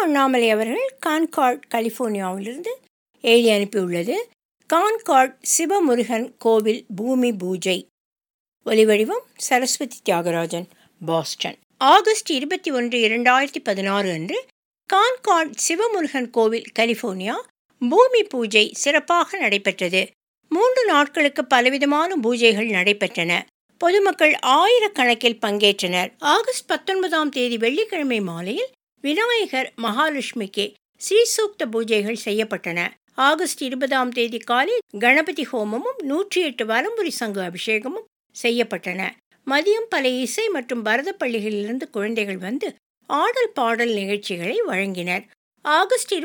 அண்ணாமலை அவர்கள் கான்கார்ட் கலிஃபோர்னியாவிலிருந்து எழுதி அனுப்பியுள்ளது. கான்கார்ட் சிவமுருகன் கோவில் பூமி பூஜை. ஒலிவடிவம் சரஸ்வதி தியாகராஜன், பாஸ்டன். ஆகஸ்ட் 21, 2016 அன்று கான்கார்ட் சிவமுருகன் கோவில் கலிஃபோர்னியா பூமி பூஜை சிறப்பாக நடைபெற்றது. 3 நாட்களுக்கு பலவிதமான பூஜைகள் நடைபெற்றன. பொதுமக்கள் ஆயிரக்கணக்கில் பங்கேற்றனர். ஆகஸ்ட் 19 வெள்ளிக்கிழமை மாலையில் விநாயகர் மகாலட்சுமிக்கு ஸ்ரீசூக்த பூஜைகள் செய்யப்பட்டன. ஆகஸ்ட் 20 காலை கணபதி ஹோமமும் 108 வலம்புரி சங்கு அபிஷேகமும் செய்யப்பட்டன. மதியம் பல இசை மற்றும் பரத பள்ளிகளிலிருந்து குழந்தைகள் வந்து ஆடல் பாடல் நிகழ்ச்சிகளை வழங்கினர். ஆகஸ்ட்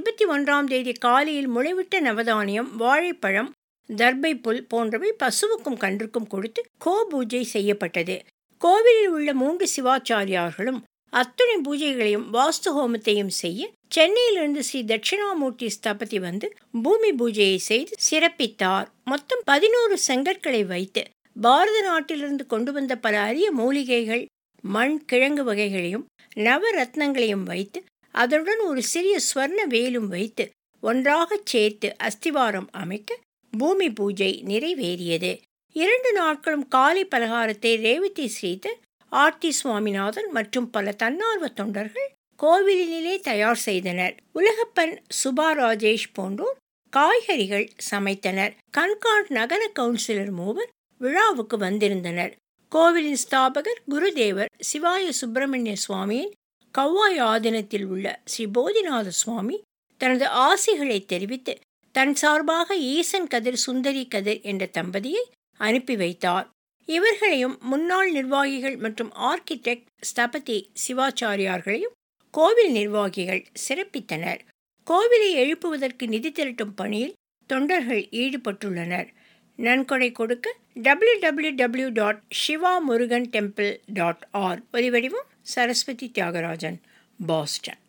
21 காலையில் முளைவிட்ட நவதானியம், வாழைப்பழம், தர்பை புல் போன்றவை பசுவுக்கும் கன்றுக்கும் கொடுத்து கோ பூஜை செய்யப்பட்டது. கோவிலில் உள்ள 3 சிவாச்சாரியார்களும் அத்துணை பூஜைகளையும் வாஸ்து ஹோமத்தையும் செய்ய சென்னையிலிருந்து ஸ்ரீ தட்சிணாமூர்த்தி ஸ்தபதி வந்து பூமி பூஜையை செய்து சிறப்பித்தார். மொத்தம் 11 செங்கற்களை வைத்து பாரத நாட்டிலிருந்து கொண்டு வந்த பல அரிய மூலிகைகள், மண், கிழங்கு வகைகளையும் நவரத்னங்களையும் வைத்து அதனுடன் ஒரு சிறிய ஸ்வர்ண வேலும் வைத்து ஒன்றாக சேர்த்து அஸ்திவாரம் அமைக்க பூமி பூஜை நிறைவேறியது. 2 நாட்களும் காலை பலகாரத்தை ரேவதி ஸ்ரீதர், ஆர்த்தி சுவாமிநாதன் மற்றும் பல தன்னார்வ தொண்டர்கள் கோவிலிலே தயார் செய்தனர். உலகப்பன், சுபா ராஜேஷ் போன்றோர் காய்கறிகள் சமைத்தனர். கன்கார்ட் நகர கவுன்சிலர் மூவர் விழாவுக்கு வந்திருந்தனர். கோவிலின் ஸ்தாபகர் குருதேவர் சிவாய சுப்பிரமணிய சுவாமியின் கவ்வாய் ஆதீனத்தில் உள்ள ஸ்ரீ போதிநாத சுவாமி தனது ஆசிகளை தெரிவித்து தன் சார்பாக ஈசன் கதிர், சுந்தரி கதிர் என்ற தம்பதியை அனுப்பி வைத்தார். இவர்களையும் முன்னாள் நிர்வாகிகள் மற்றும் ஆர்கிடெக்ட் ஸ்தபதி சிவாச்சாரியார்களையும் கோவில் நிர்வாகிகள் சிறப்பித்தனர். கோவிலை எழுப்புவதற்கு நிதி திரட்டும் பணியில் தொண்டர்கள் ஈடுபட்டுள்ளனர். நன்கொடை கொடுக்க www.shivamurugantemple.org. ஒலிவடிவம் சரஸ்வதி தியாகராஜன், பாஸ்டன்.